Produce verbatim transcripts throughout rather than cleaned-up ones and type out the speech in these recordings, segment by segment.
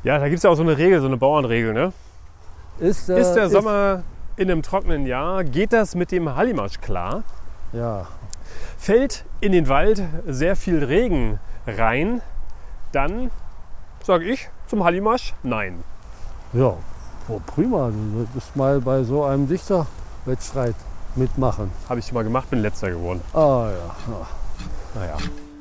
Ja, da gibt es ja auch so eine Regel, so eine Bauernregel, ne? Ist, äh, Ist der ist, Sommer in einem trockenen Jahr, geht das mit dem Hallimasch klar? Ja, Fällt in den Wald sehr viel Regen rein, dann sage ich zum Hallimasch nein. ja, oh, prima. Du wirst mal bei so einem Dichterwettstreit mitmachen. Habe ich mal gemacht, bin letzter geworden. Ah ja, ja. Naja.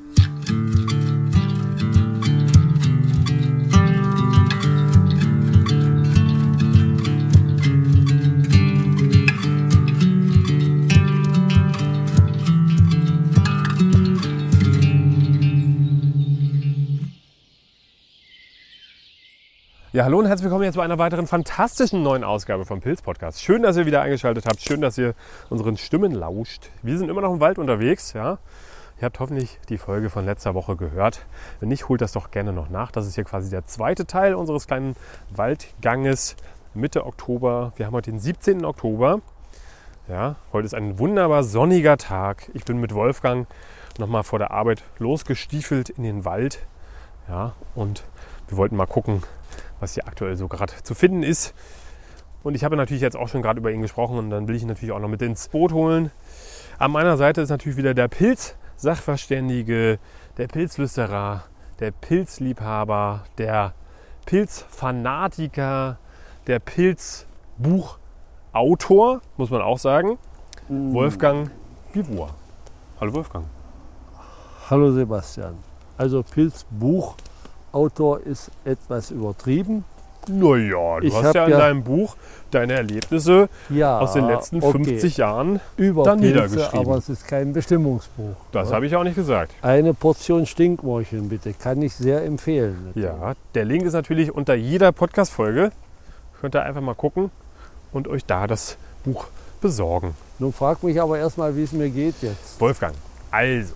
Ja, hallo und herzlich willkommen jetzt bei einer weiteren fantastischen neuen Ausgabe vom Pilz Podcast. Schön, dass ihr wieder eingeschaltet habt. Schön, dass ihr unseren Stimmen lauscht. Wir sind immer noch im Wald unterwegs. Ja? Ihr habt hoffentlich die Folge von letzter Woche gehört. Wenn nicht, holt das doch gerne noch nach. Das ist hier quasi der zweite Teil unseres kleinen Waldganges Mitte Oktober. Wir haben heute den siebzehnten Oktober. Ja, heute ist ein wunderbar sonniger Tag. Ich bin mit Wolfgang nochmal vor der Arbeit losgestiefelt in den Wald. Ja, und wir wollten mal gucken, was hier aktuell so gerade zu finden ist. Und ich habe natürlich jetzt auch schon gerade über ihn gesprochen und dann will ich ihn natürlich auch noch mit ins Boot holen. An meiner Seite ist natürlich wieder der Pilz-Sachverständige, der Pilzflüsterer, der Pilzliebhaber, der Pilzfanatiker, der Pilzbuchautor, muss man auch sagen, mm. Wolfgang Bivur. Hallo Wolfgang. Hallo Sebastian. Also Pilzbuch Autor ist etwas übertrieben. Naja, du ich hast ja in ja, deinem Buch deine Erlebnisse ja, aus den letzten okay. fünfzig Jahren über dann Pilze, niedergeschrieben. Aber es ist kein Bestimmungsbuch. Das habe ich auch nicht gesagt. Eine Portion Stinkmorcheln bitte, kann ich sehr empfehlen. Natürlich. Ja, der Link ist natürlich unter jeder Podcast-Folge. Könnt ihr einfach mal gucken und euch da das Buch besorgen. Nun frag mich aber erstmal, wie es mir geht jetzt. Wolfgang, also.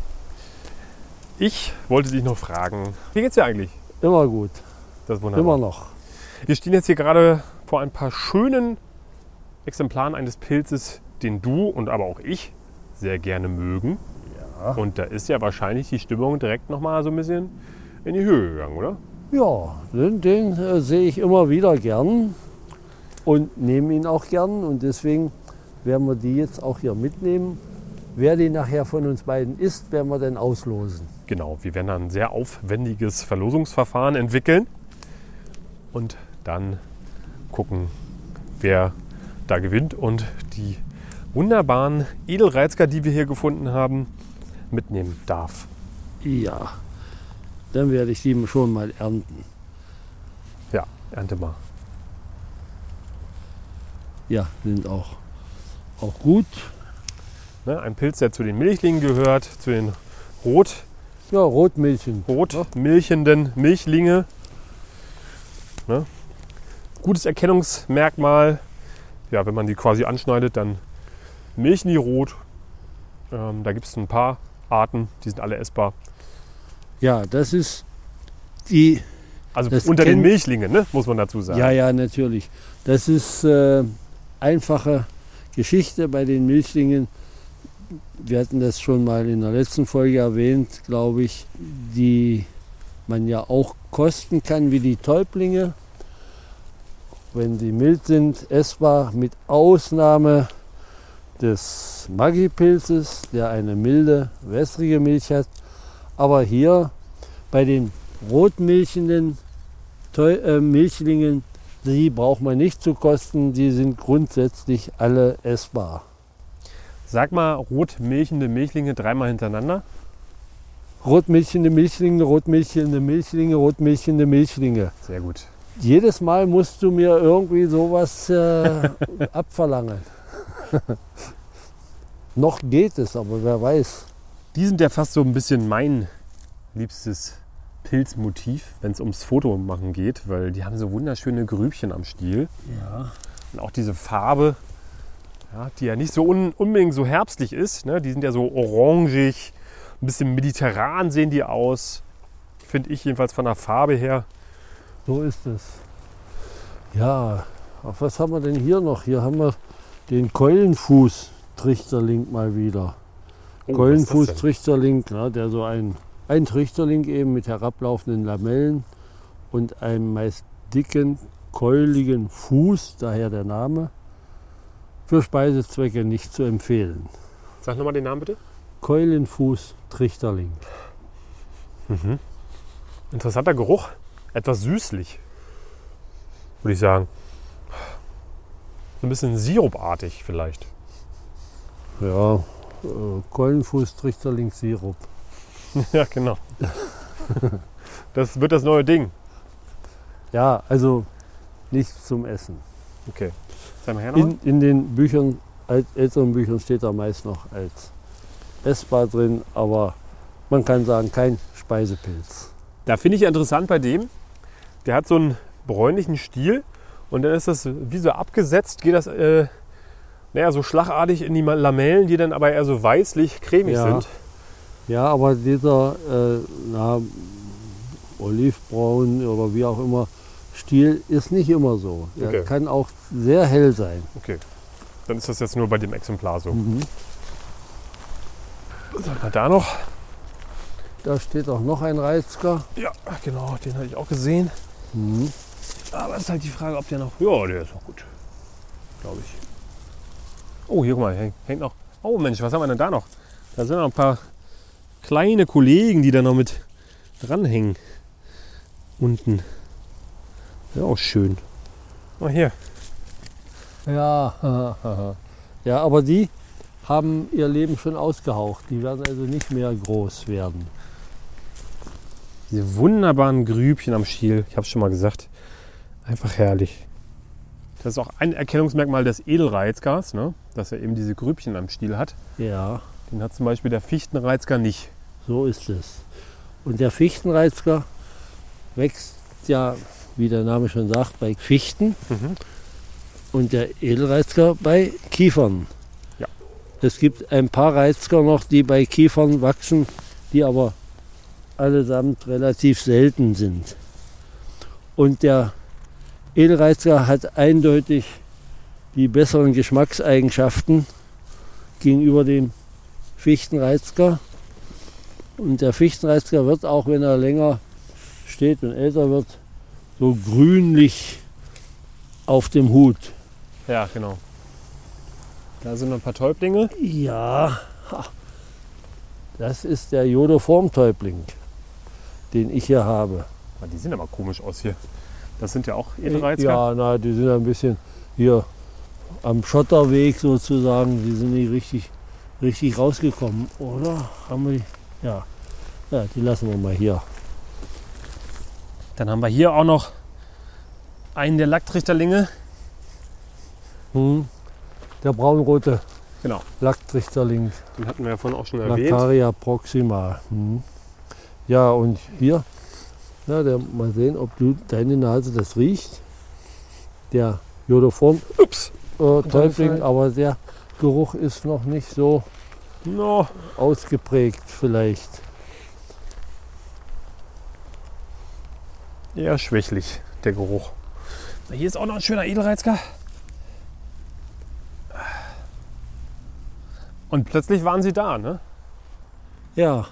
Ich wollte dich noch fragen, wie geht's dir eigentlich? Immer gut. Das ist wunderbar. Immer noch. Wir stehen jetzt hier gerade vor ein paar schönen Exemplaren eines Pilzes, den du und aber auch ich sehr gerne mögen. Ja. Und da ist ja wahrscheinlich die Stimmung direkt nochmal so ein bisschen in die Höhe gegangen, oder? Ja, den, den äh, sehe ich immer wieder gern und nehme ihn auch gern. Und deswegen werden wir die jetzt auch hier mitnehmen. Wer die nachher von uns beiden ist, werden wir dann auslosen. Genau, wir werden dann ein sehr aufwendiges Verlosungsverfahren entwickeln und dann gucken, wer da gewinnt und die wunderbaren Edelreizker, die wir hier gefunden haben, mitnehmen darf. Ja, dann werde ich die schon mal ernten. Ja, ernte mal. Ja, sind auch, auch gut. Ne, ein Pilz, der zu den Milchlingen gehört, zu den Rot, ja, Rotmilchen. Rotmilchenden Milchlinge. Ne? Gutes Erkennungsmerkmal. Ja, wenn man die quasi anschneidet, dann milchen die rot. Ähm, da gibt es ein paar Arten, die sind alle essbar. Ja, das ist die... Also unter den Milchlingen, ne? Muss man dazu sagen. Ja, ja, natürlich. Das ist äh, einfache Geschichte bei den Milchlingen. Wir hatten das schon mal in der letzten Folge erwähnt, glaube ich, die man ja auch kosten kann wie die Täublinge. Wenn die mild sind, essbar, mit Ausnahme des Maggi-Pilzes, der eine milde, wässrige Milch hat. Aber hier bei den rotmilchenden Teu- äh, Milchlingen, die braucht man nicht zu kosten, die sind grundsätzlich alle essbar. Sag mal, rotmilchende Milchlinge dreimal hintereinander. Rotmilchende Milchlinge, rotmilchende Milchlinge, rotmilchende Milchlinge. Sehr gut. Jedes Mal musst du mir irgendwie sowas äh, abverlangen. Noch geht es, aber wer weiß. Die sind ja fast so ein bisschen mein liebstes Pilzmotiv, wenn es ums Fotomachen geht, weil die haben so wunderschöne Grübchen am Stiel. Ja. Und auch diese Farbe, ja, die ja nicht so un, unbedingt so herbstlich ist. Ne? Die sind ja so orangig, ein bisschen mediterran sehen die aus. Finde ich jedenfalls von der Farbe her. So ist es. Ja, auf was haben wir denn hier noch? Hier haben wir den Keulenfuß-Trichterling mal wieder. Oh, Keulenfuß-Trichterling, ja, der so ein, ein Trichterling eben mit herablaufenden Lamellen und einem meist dicken, keuligen Fuß, daher der Name, für Speisezwecke nicht zu empfehlen. Sag nochmal den Namen bitte. Keulenfuß Trichterling. Mhm. Interessanter Geruch. Etwas süßlich, würde ich sagen. So ein bisschen sirupartig vielleicht. Ja, äh, Keulenfuß Trichterling Sirup. Ja, genau. Das wird das neue Ding. Ja, also nicht zum Essen. Okay. Sag mal her noch. In, in den Büchern, alt- älteren Büchern steht da meist noch als essbar drin, aber man kann sagen, kein Speisepilz. Da finde ich interessant bei dem, der hat so einen bräunlichen Stiel und dann ist das wie so abgesetzt, geht das äh, naja, so schlagartig in die Lamellen, die dann aber eher so weißlich cremig Ja. sind. Ja, aber dieser äh, na, olivbraun oder wie auch immer Stiel ist nicht immer so. Der Okay. kann auch sehr hell sein. Okay, dann ist das jetzt nur bei dem Exemplar so. Mhm. Was haben wir da noch? Da steht auch noch ein Reizker. Ja, genau, den hatte ich auch gesehen. Mhm. Aber es ist halt die Frage, ob der noch... Ja, der ist noch gut, glaube ich. Oh, hier, guck mal, hängt, hängt noch... Oh Mensch, was haben wir denn da noch? Da sind noch ein paar kleine Kollegen, die da noch mit dranhängen. Unten. Ja, auch schön. Oh, hier. Ja, ja, aber die haben ihr Leben schon ausgehaucht. Die werden also nicht mehr groß werden. Diese wunderbaren Grübchen am Stiel. Ich habe es schon mal gesagt. Einfach herrlich. Das ist auch ein Erkennungsmerkmal des Edelreizgers, ne? Dass er eben diese Grübchen am Stiel hat. Ja, Den hat zum Beispiel der Fichtenreizger nicht. so ist es. Und der Fichtenreizker wächst ja, wie der Name schon sagt, bei Fichten Mhm. und der Edelreizker bei Kiefern. Ja. Es gibt ein paar Reizker noch, die bei Kiefern wachsen, die aber allesamt relativ selten sind. Und der Edelreizker hat eindeutig die besseren Geschmackseigenschaften gegenüber dem Fichtenreizker. Und der Fichtenreizker wird, auch wenn er länger steht und älter wird, so grünlich auf dem Hut. Ja, genau. Da sind noch ein paar Täublinge. Ja, ha. Das ist der Jodoformtäubling, den ich hier habe. Ah, die sehen aber komisch aus hier. Das sind ja auch Edelreizger. Ja, na, die sind ein bisschen hier am Schotterweg sozusagen. Die sind nicht richtig, richtig rausgekommen, oder? Haben wir die? Ja. Ja, die lassen wir mal hier. Dann haben wir hier auch noch einen der Lacktrichterlinge. Hm. Der braunrote Genau. Lacktrichterling, Den hatten wir ja vorhin auch schon erwähnt. Laccaria proxima. Hm. Ja, und hier, ja, der, mal sehen, ob du deine Nase das riecht. Der Jodoform Ups. äh, Täubling, aber der Geruch ist noch nicht so No. ausgeprägt vielleicht. Eher schwächlich, der Geruch. Hier ist auch noch ein schöner Edelreizger. Und plötzlich waren sie da, ne? Ja.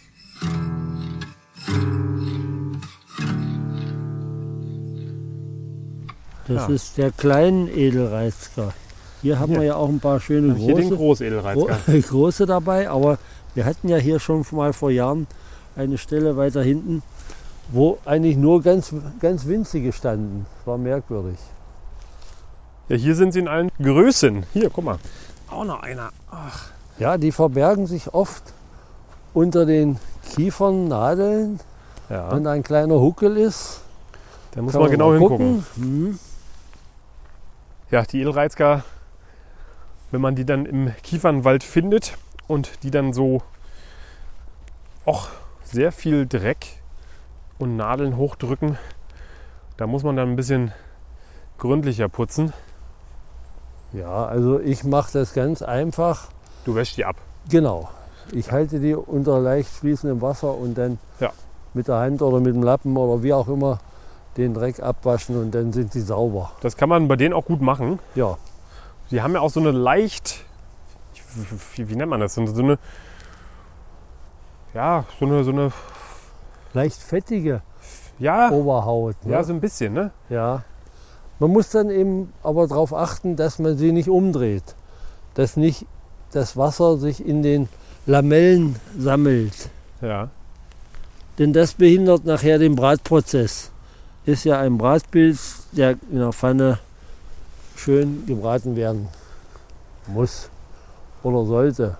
Das Ja. ist der kleine Edelreizker. Hier haben Hier. wir ja auch ein paar schöne Hier den große, Großedelreizger. gro- große dabei, aber wir hatten ja hier schon mal vor Jahren eine Stelle weiter hinten, wo eigentlich nur ganz, ganz winzige standen. Das war merkwürdig. Ja, hier sind sie in allen Größen. Hier, guck mal. Auch noch einer. Ach. Ja, die verbergen sich oft unter den Kiefernnadeln, Ja, wenn da ein kleiner Huckel ist. da muss Kann man genau mal hingucken. gucken. Hm. Ja, die Edelreizger, wenn man die dann im Kiefernwald findet und die dann so auch sehr viel Dreck und Nadeln hochdrücken, da muss man dann ein bisschen gründlicher putzen. Ja, also ich mache das ganz einfach. Du wäschst die ab. Genau. Ich halte die unter leicht fließendem Wasser und dann Ja. mit der Hand oder mit dem Lappen oder wie auch immer den Dreck abwaschen und dann sind sie sauber. Das kann man bei denen auch gut machen. Ja, Die haben ja auch so eine leicht, wie, wie nennt man das? So eine, ja, so eine, so eine, leicht fettige. Ja, Oberhaut. Ne? ja, so ein bisschen, ne? Ja. Man muss dann eben aber darauf achten, dass man sie nicht umdreht. Dass nicht das Wasser sich in den Lamellen sammelt. Ja. Denn das behindert nachher den Bratprozess. Ist ja ein Bratpilz, der in der Pfanne schön gebraten werden muss oder sollte.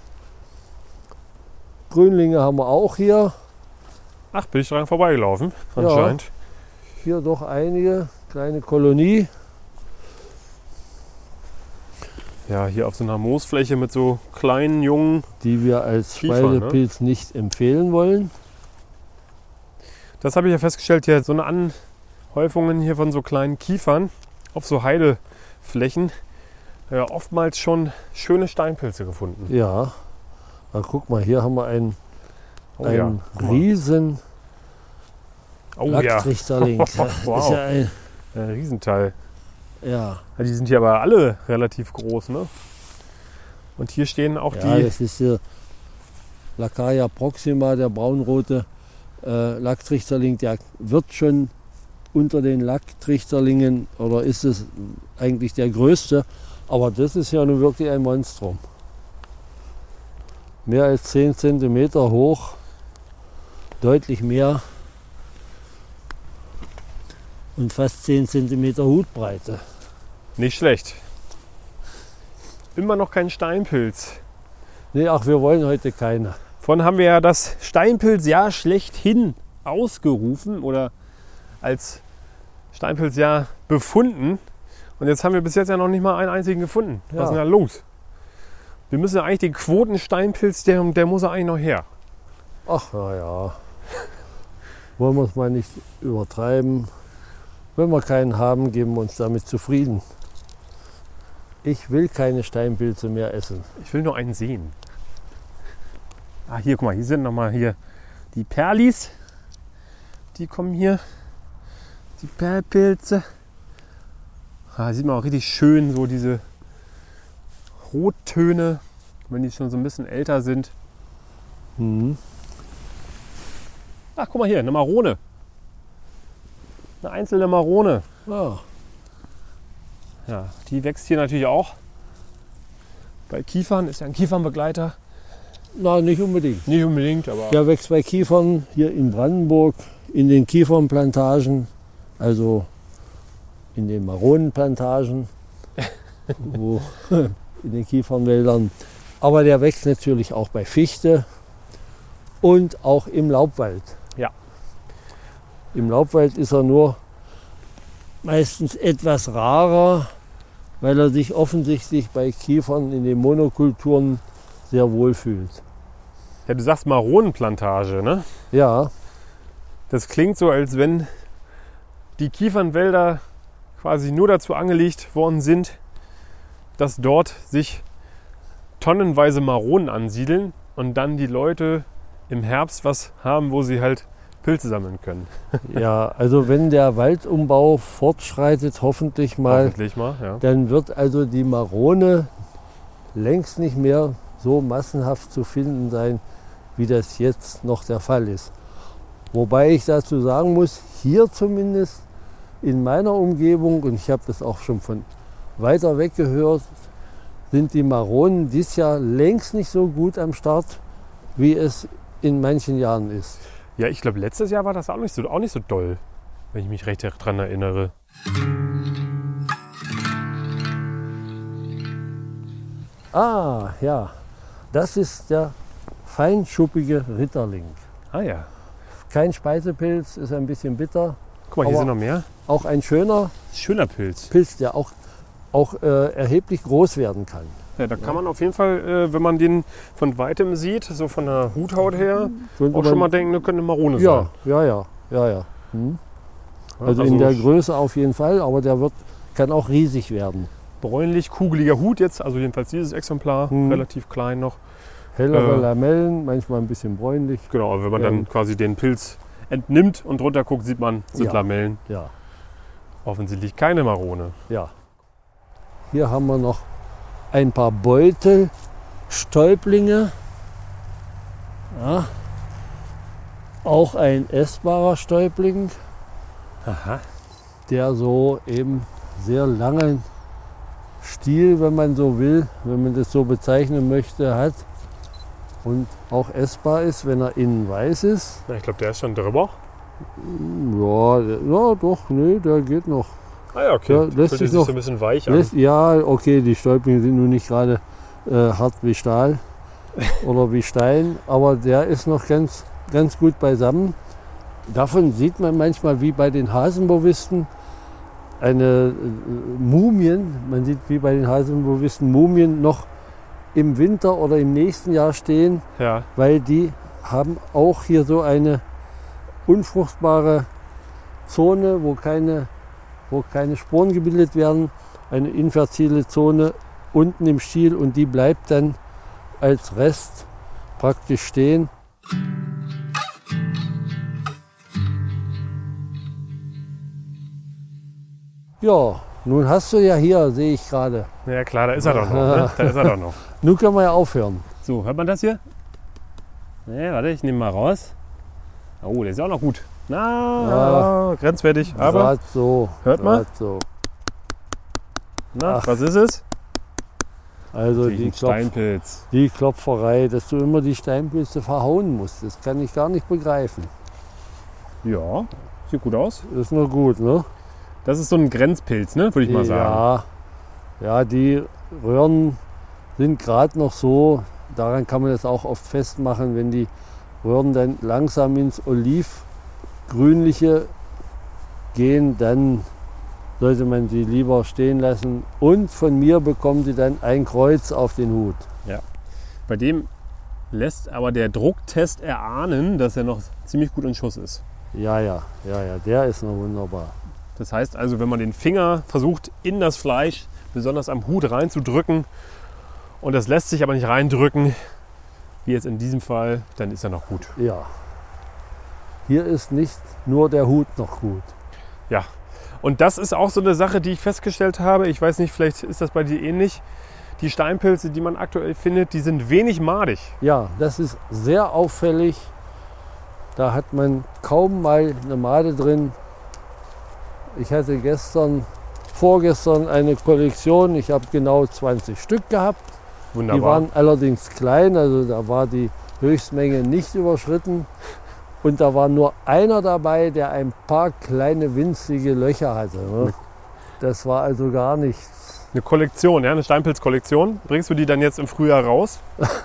Grünlinge haben wir auch hier. Ach, bin ich dran vorbeigelaufen, anscheinend. Ja, hier doch einige, kleine Kolonie. Ja, hier auf so einer Moosfläche mit so kleinen, jungen. Die wir als Kiefer, Speisepilz ne? nicht empfehlen wollen. Das habe ich ja festgestellt, hier so eine Anhäufungen hier von so kleinen Kiefern auf so Heideflächen. Ja, oftmals schon schöne Steinpilze gefunden. Ja, na, guck mal, hier haben wir einen, Oh einen ja. riesen Oh Lacktrichterling. ja. Das Wow. ist ja ein, Ein Riesenteil. ja. Ja, die sind hier aber alle relativ groß, ne? Und hier stehen auch Ja, die. das ist hier Laccaria proxima, der braunrote äh, Lacktrichterling. Der wird schon unter den Lacktrichterlingen, oder ist es eigentlich der größte. Aber das ist ja nun wirklich ein Monstrum. Mehr als zehn Zentimeter hoch, deutlich mehr und fast zehn Zentimeter Hutbreite. Nicht schlecht. Immer noch kein Steinpilz. Nee, ach, wir wollen heute keine. Von haben wir ja das Steinpilzjahr schlechthin ausgerufen oder als Steinpilzjahr befunden. Und jetzt haben wir bis jetzt ja noch nicht mal einen einzigen gefunden. Was Ja. ist denn da los? Wir müssen ja eigentlich den Quotensteinpilz, der, der muss ja eigentlich noch her. Ach, na ja. Wollen wir es mal nicht übertreiben. Wenn wir keinen haben, geben wir uns damit zufrieden. Ich will keine Steinpilze mehr essen. Ich will nur einen sehen. Ah, hier, guck mal, hier sind nochmal hier die Perlis. Die kommen hier. Die Perlpilze. Ah, sieht man auch richtig schön, so diese Rottöne, wenn die schon so ein bisschen älter sind. Mhm. Ach, guck mal hier, eine Marone. Eine einzelne Marone. Ja. Ja, die wächst hier natürlich auch. Bei Kiefern ist ja ein Kiefernbegleiter. Na, nicht unbedingt. Nicht unbedingt, aber Der wächst bei Kiefern hier in Brandenburg, in den Kiefernplantagen, also in den Maronenplantagen, wo, in den Kiefernwäldern. Aber der wächst natürlich auch bei Fichte und auch im Laubwald. Ja. Im Laubwald ist er nur meistens etwas rarer, weil er sich offensichtlich bei Kiefern in den Monokulturen sehr wohl fühlt. Ja, du sagst Maronenplantage, ne? Ja, Das klingt so, als wenn die Kiefernwälder quasi nur dazu angelegt worden sind, dass dort sich tonnenweise Maronen ansiedeln und dann die Leute im Herbst was haben, wo sie halt Pilze sammeln können. ja, also wenn der Waldumbau fortschreitet, hoffentlich mal, Hoffentlich mal, ja. dann wird also die Marone längst nicht mehr so massenhaft zu finden sein, wie das jetzt noch der Fall ist. Wobei ich dazu sagen muss, hier zumindest in meiner Umgebung, und ich habe das auch schon von weiter weg gehört, sind die Maronen dieses Jahr längst nicht so gut am Start, wie es in manchen Jahren ist. Ja, ich glaube, letztes Jahr war das auch nicht so, auch nicht so doll, wenn ich mich recht daran erinnere. Ah, ja, das ist der feinschuppige Ritterling. Ah ja. Kein Speisepilz, ist ein bisschen bitter. Guck mal, hier Aber sind noch mehr. auch ein schöner Schöner Pilz. Pilz, der auch, auch äh, erheblich groß werden kann. Ja, da kann man auf jeden Fall, äh, wenn man den von weitem sieht, so von der Huthaut her, Könnte auch schon man- mal denken, das könnte eine Marone Ja, sein. ja, ja, ja, ja. Hm. Ja, Also in der Größe auf jeden Fall, aber der wird, kann auch riesig werden. bräunlich, kugeliger Hut jetzt, also jedenfalls dieses Exemplar, Hm. relativ klein noch. Hellere Äh. Lamellen, manchmal ein bisschen bräunlich. Genau, aber wenn man Ja. dann quasi den Pilz entnimmt und drunter guckt, sieht man, sind Ja. Lamellen. Ja, Offensichtlich keine Marone. ja. Hier haben wir noch ein paar Beutel, Stäublinge. Ja. auch ein essbarer Stäubling, Aha. der so eben sehr langen Stiel, wenn man so will, wenn man das so bezeichnen möchte, hat und auch essbar ist, wenn er innen weiß ist. Ja, ich glaube, der ist schon drüber. Ja, der, ja doch, nee, der geht noch. Ah ja, okay. Ja, Der lässt fühlt sich sich noch- so ein bisschen weich an. Lässt, ja, okay, die Stäublinge sind nun nicht gerade äh, hart wie Stahl oder wie Stein, aber der ist noch ganz, ganz gut beisammen. Davon sieht man manchmal wie bei den Hasenbovisten eine äh, Mumien, man sieht wie bei den Hasenbovisten Mumien noch im Winter oder im nächsten Jahr stehen, Ja. weil die haben auch hier so eine unfruchtbare Zone, wo keine, wo keine Sporen gebildet werden, eine infertile Zone unten im Stiel und die bleibt dann als Rest praktisch stehen. Ja, nun hast du ja hier, sehe ich gerade. Ja klar, da ist er doch noch. Ne? Da ist er doch noch. Nun können wir ja aufhören. So, hört man das hier? Ne, warte, ich nehme mal raus. Oh, der ist ja auch noch gut. Na, ja, grenzwertig. Aber, Grad so. hört mal. grad so. na, Ach. was ist es? Also Natürlich die, ein Klopf, Steinpilz. die Klopferei, dass du immer die Steinpilze verhauen musst, das kann ich gar nicht begreifen. Ja, sieht gut aus. Das ist nur gut, ne? Das ist so ein Grenzpilz, ne? Würde ich mal sagen. Ja, ja, die Röhren sind gerade noch so, daran kann man das auch oft festmachen, wenn die Röhren dann langsam ins Olivgrünliche gehen, dann sollte man sie lieber stehen lassen. Und von mir bekommen sie dann ein Kreuz auf den Hut. Bei dem lässt aber der Drucktest erahnen, dass er noch ziemlich gut in Schuss ist. Ja, ja, ja, ja, der ist noch wunderbar. Das heißt also, wenn man den Finger versucht, in das Fleisch, besonders am Hut reinzudrücken, und das lässt sich aber nicht reindrücken, wie jetzt in diesem Fall, dann ist er noch gut. Ja. Hier ist nicht nur der Hut noch gut. Ja. Und das ist auch so eine Sache, die ich festgestellt habe. Ich weiß nicht, vielleicht ist das bei dir ähnlich. Die Steinpilze, die man aktuell findet, die sind wenig madig. Ja, das ist sehr auffällig. Da hat man kaum mal eine Made drin. Ich hatte gestern, vorgestern eine Kollektion. Ich habe genau zwanzig Stück gehabt. Wunderbar. Die waren allerdings klein, also da war die Höchstmenge nicht überschritten. Und da war nur einer dabei, der ein paar kleine winzige Löcher hatte. Ne? Das war also gar nichts. Eine Kollektion, ja, eine Steinpilzkollektion. Bringst du die dann jetzt im Frühjahr raus?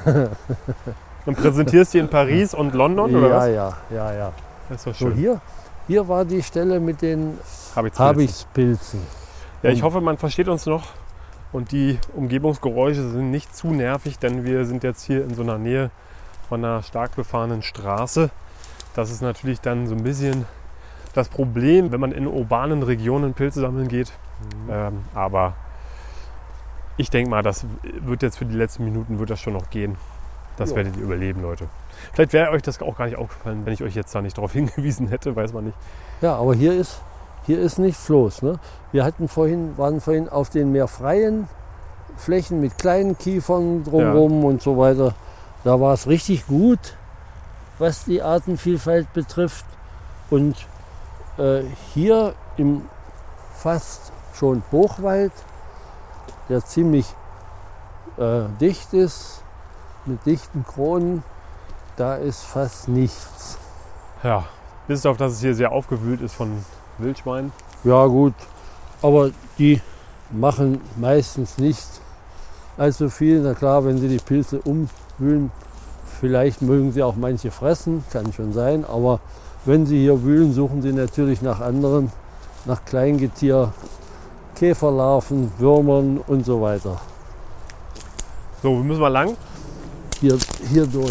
Und präsentierst die in Paris und London, oder ja, was? ja, ja, ja. Das ist doch So, schön. hier, hier war die Stelle mit den Habichtspilzen. Habichtspilzen. Ja, ich hoffe, man versteht uns noch. Und die Umgebungsgeräusche sind nicht zu nervig, denn wir sind jetzt hier in so einer Nähe von einer stark befahrenen Straße. Das ist natürlich dann so ein bisschen das Problem, wenn man in urbanen Regionen Pilze sammeln geht. Mhm. Ähm, aber ich denke mal, das wird jetzt für die letzten Minuten wird das schon noch gehen. Das Ja. werdet ihr überleben, Leute. Vielleicht wäre euch das auch gar nicht aufgefallen, wenn ich euch jetzt da nicht darauf hingewiesen hätte, weiß man nicht. Ja, aber hier ist, hier ist nicht Floß. Ne? Wir hatten vorhin, waren vorhin auf den mehr freien Flächen mit kleinen Kiefern drumherum und so weiter. Da war es richtig gut, was die Artenvielfalt betrifft. Und äh, hier im fast schon Hochwald, der ziemlich äh, dicht ist, mit dichten Kronen, da ist fast nichts. Ja, bis auf dass es hier sehr aufgewühlt ist von Wildschweinen. Ja gut, aber die machen meistens nicht allzu viel. Na klar, wenn sie die Pilze umwühlen, vielleicht mögen sie auch manche fressen, kann schon sein. Aber wenn sie hier wühlen, suchen sie natürlich nach anderen, nach Kleingetier, Käferlarven, Würmern und so weiter. So, wir müssen mal lang. Hier, hier durch.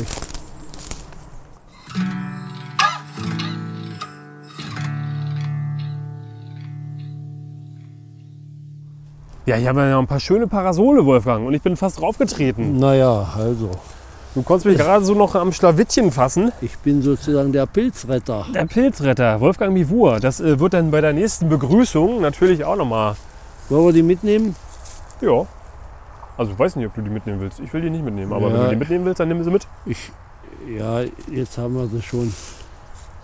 Ja, hier haben wir ja ein paar schöne Parasole, Wolfgang. Und ich bin fast draufgetreten. Naja, also, Du konntest mich gerade so noch am Schlawittchen fassen. ich bin sozusagen der Pilzretter. Der Pilzretter, Wolfgang Mivur. Das äh, wird dann bei der nächsten Begrüßung natürlich auch nochmal. Wollen wir die mitnehmen? Ja. Also ich weiß nicht, ob du die mitnehmen willst. Ich will die nicht mitnehmen. Aber Ja. wenn du die mitnehmen willst, dann nimm sie mit. Ich, ja, jetzt haben wir sie schon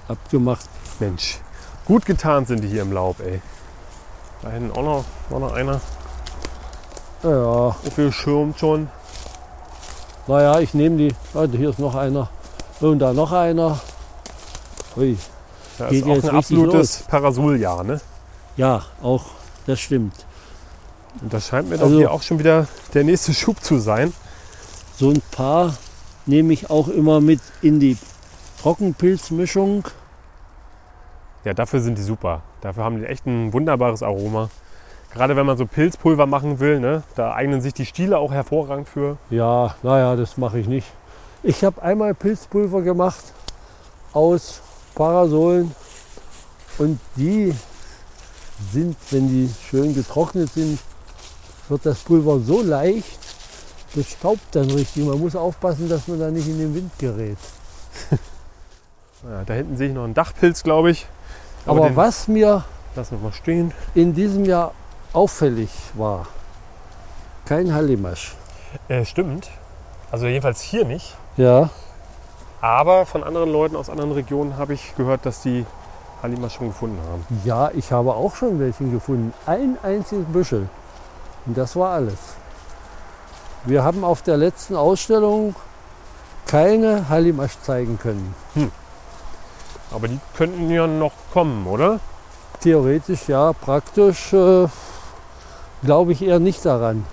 abgemacht. Mensch, gut getan sind die hier im Laub, ey. Da hinten auch noch, auch noch einer. Ja, Aufgeschirmt schon. naja, ich nehme die. Ah, hier ist noch einer. Und da noch einer. Ui. Das Geht ist auch jetzt ein richtig absolutes Parasoljahr, ne? Ja, auch das stimmt. Und das scheint mir doch Also- hier auch schon wieder der nächste Schub zu sein. So ein paar nehme ich auch immer mit in die Trockenpilzmischung. Ja, dafür sind die super. Dafür haben die echt ein wunderbares Aroma. Gerade wenn man so Pilzpulver machen will, ne? Da eignen sich die Stiele auch hervorragend für. Ja, naja, das mache ich nicht. Ich habe einmal Pilzpulver gemacht aus Parasolen und die sind, wenn die schön getrocknet sind, wird das Pulver so leicht, das staubt dann richtig. Man muss aufpassen, dass man da nicht in den Wind gerät. Ja, da hinten sehe ich noch einen Dachpilz, glaube ich. Aber den was mir lassen wir mal stehen. in diesem Jahr auffällig war, kein Hallimasch. Äh, stimmt. Also jedenfalls hier nicht. Ja, Aber von anderen Leuten aus anderen Regionen habe ich gehört, dass die Hallimasch schon gefunden haben. ja, ich habe auch schon welchen gefunden. Ein einziges Büschel. Und das war alles. Wir haben auf der letzten Ausstellung keine Hallimasch zeigen können. Aber die könnten ja noch kommen, oder? Theoretisch ja, praktisch äh, glaube ich eher nicht daran.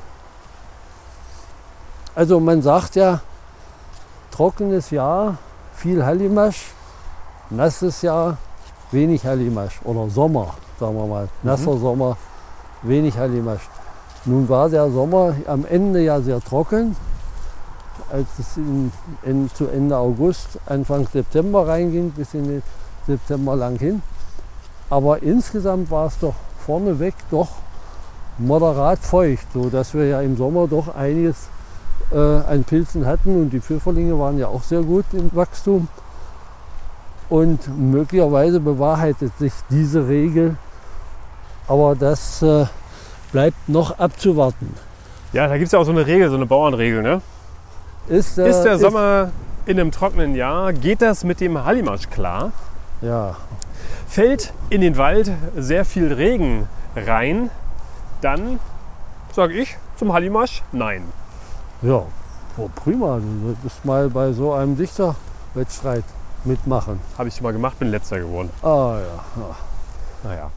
Also man sagt ja, trockenes Jahr, viel Hallimasch, nasses Jahr, wenig Hallimasch. Oder Sommer, sagen wir mal, nasser Mhm. Sommer, wenig Hallimasch. Nun war der Sommer am Ende ja sehr trocken, als es in, in, zu Ende August, Anfang September reinging, bis in den September lang hin. Aber insgesamt war es doch vorneweg doch moderat feucht, sodass wir ja im Sommer doch einiges äh, an Pilzen hatten und die Pfifferlinge waren ja auch sehr gut im Wachstum. Und möglicherweise bewahrheitet sich diese Regel, aber das äh, bleibt noch abzuwarten. Ja, da gibt es ja auch so eine Regel, so eine Bauernregel, ne? Ist, äh, Ist der Sommer in einem trockenen Jahr, geht das mit dem Hallimasch klar? Ja, Fällt in den Wald sehr viel Regen rein, dann sage ich zum Hallimasch nein. ja, oh, prima. Du solltest mal bei so einem Dichterwettstreit mitmachen. Habe ich schon mal gemacht, bin letzter geworden. Ah ja, ja. Naja.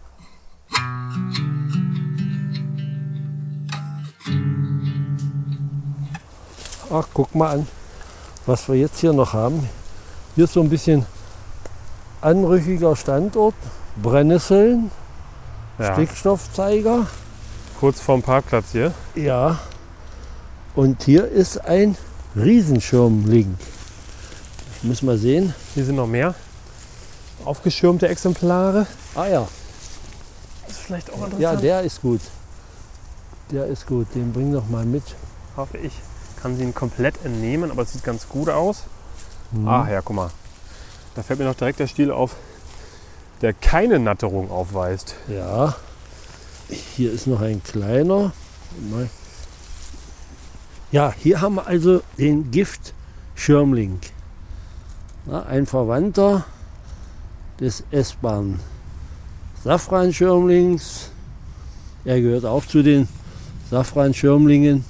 Ach, guck mal an, was wir jetzt hier noch haben. Hier ist so ein bisschen anrüchiger Standort. Brennnesseln, Ja, Stickstoffzeiger. kurz vorm Parkplatz hier. Ja. Und hier ist ein Riesenschirmling. Ich muss mal sehen. Hier sind noch mehr aufgeschirmte Exemplare. Ah ja, Das ist vielleicht auch interessant. ja, der ist gut. Der ist gut, den bring doch mal mit. Hoffe ich. Kann sie ihn komplett entnehmen, aber es sieht ganz gut aus. Mhm. Ah ja, guck mal. Da fällt mir noch direkt der Stiel auf, der keine Natterung aufweist. Ja, hier ist noch ein kleiner. Mal. Ja, hier haben wir also den Giftschirmling. Na, ein Verwandter des essbaren Safranschirmlings. Er gehört auch zu den Safranschirmlingen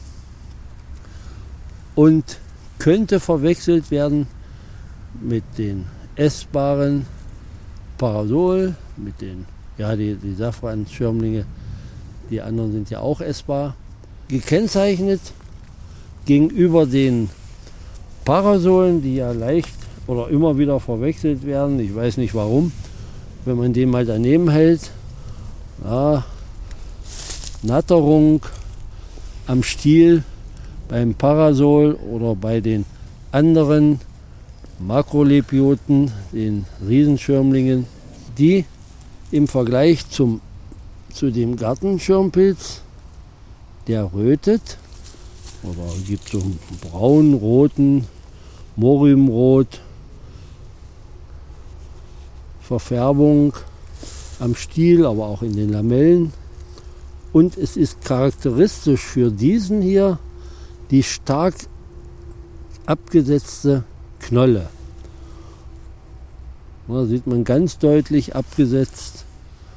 und könnte verwechselt werden mit den essbaren Parasol, mit den, ja, die, die Safranschirmlinge, die anderen sind ja auch essbar. Gekennzeichnet gegenüber den Parasolen, die ja leicht oder immer wieder verwechselt werden, ich weiß nicht warum, wenn man den mal daneben hält. Ja, Natterung am Stiel beim Parasol oder bei den anderen Makrolepioten, den Riesenschirmlingen, die im Vergleich zum, zu dem Gartenschirmpilz, der rötet oder gibt so einen braun, roten, Moriumrot, Verfärbung am Stiel, aber auch in den Lamellen. Und es ist charakteristisch für diesen hier die stark abgesetzte Knolle. Da sieht man ganz deutlich abgesetzt.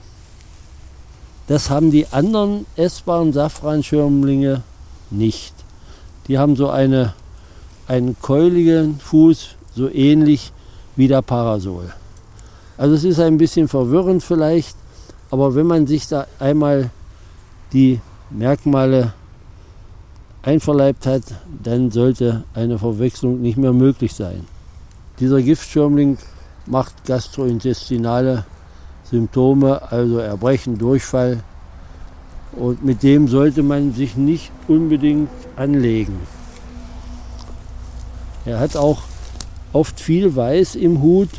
Das haben die anderen essbaren Safranschirmlinge nicht. Die haben so eine, einen keuligen Fuß, so ähnlich wie der Parasol. Also es ist ein bisschen verwirrend vielleicht, aber wenn man sich da einmal die Merkmale einverleibt hat, dann sollte eine Verwechslung nicht mehr möglich sein. Dieser Giftschirmling macht gastrointestinale Symptome, also Erbrechen, Durchfall. Und mit dem sollte man sich nicht unbedingt anlegen. Er hat auch oft viel Weiß im Hut.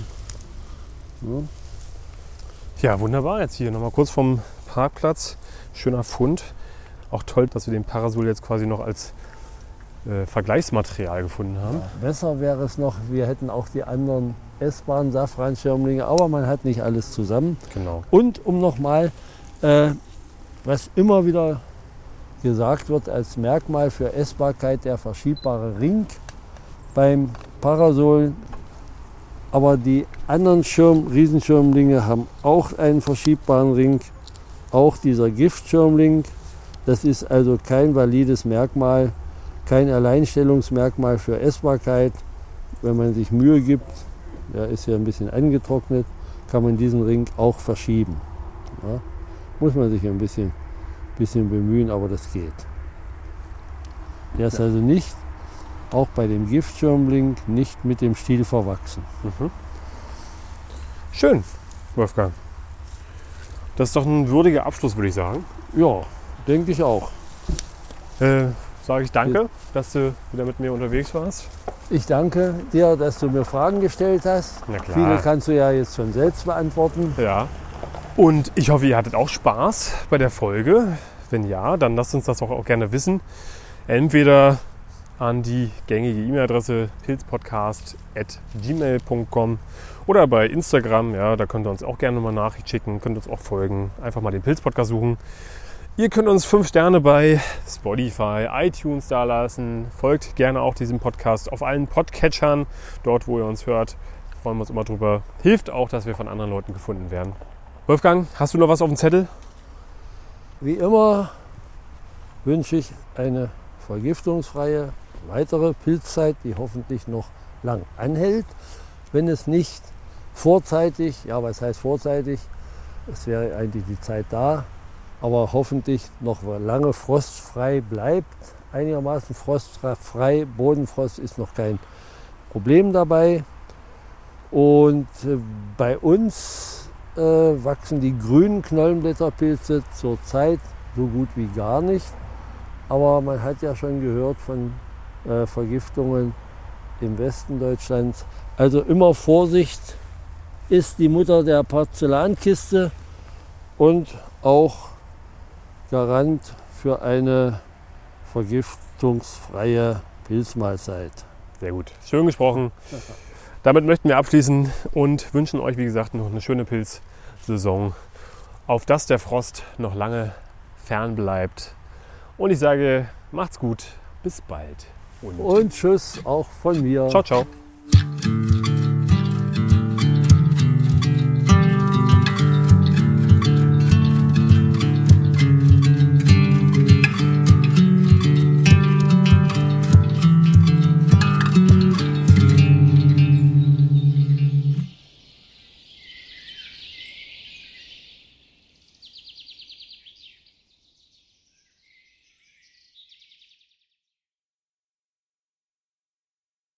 Ja, ja, wunderbar. Jetzt hier nochmal kurz vom Parkplatz. Schöner Fund. Auch toll, dass wir den Parasol jetzt quasi noch als äh, Vergleichsmaterial gefunden haben. Ja, besser wäre es noch, wir hätten auch die anderen essbaren Safranschirmlinge, aber man hat nicht alles zusammen. Genau. Und um nochmal, äh, was immer wieder gesagt wird als Merkmal für Essbarkeit, der verschiebbare Ring beim Parasol. Aber die anderen Schirm, Riesenschirmlinge haben auch einen verschiebbaren Ring, auch dieser Giftschirmling. Das ist also kein valides Merkmal, kein Alleinstellungsmerkmal für Essbarkeit. Wenn man sich Mühe gibt, der ist ja ein bisschen angetrocknet, kann man diesen Ring auch verschieben. Ja, muss man sich ein bisschen, bisschen bemühen, aber das geht. Der ist also nicht, auch bei dem Giftschirmling, nicht mit dem Stiel verwachsen. Mhm. Schön, Wolfgang. Das ist doch ein würdiger Abschluss, würde ich sagen. Ja, denke ich auch. Äh, sage ich danke, dass du wieder mit mir unterwegs warst. Ich danke dir, dass du mir Fragen gestellt hast. Na klar. Viele kannst du ja jetzt schon selbst beantworten. Ja. Und ich hoffe, ihr hattet auch Spaß bei der Folge. Wenn ja, dann lasst uns das auch, auch gerne wissen. Entweder an die gängige E-Mail-Adresse pilzpodcast at gmail punkt com oder bei Instagram. Ja, da könnt ihr uns auch gerne mal Nachricht schicken, könnt uns auch folgen. Einfach mal den Pilz-Podcast suchen. Ihr könnt uns fünf Sterne bei Spotify, iTunes dalassen. Folgt gerne auch diesem Podcast auf allen Podcatchern, dort wo ihr uns hört. Freuen wir uns immer drüber. Hilft auch, dass wir von anderen Leuten gefunden werden. Wolfgang, hast du noch was auf dem Zettel? Wie immer wünsche ich eine vergiftungsfreie weitere Pilzzeit, die hoffentlich noch lang anhält. Wenn es nicht vorzeitig, ja was heißt vorzeitig, es wäre eigentlich die Zeit da, aber hoffentlich noch lange frostfrei bleibt, einigermaßen frostfrei, Bodenfrost ist noch kein Problem dabei. Und äh, bei uns äh, wachsen die grünen Knollenblätterpilze zurzeit so gut wie gar nicht. Aber man hat ja schon gehört von äh, Vergiftungen im Westen Deutschlands. Also immer Vorsicht ist die Mutter der Porzellankiste und auch Garant für eine vergiftungsfreie Pilzmahlzeit. Sehr gut, schön gesprochen. Damit möchten wir abschließen und wünschen euch, wie gesagt, noch eine schöne Pilzsaison, auf dass der Frost noch lange fern bleibt. Und ich sage, macht's gut, bis bald. Und, und tschüss auch von mir. Ciao, ciao.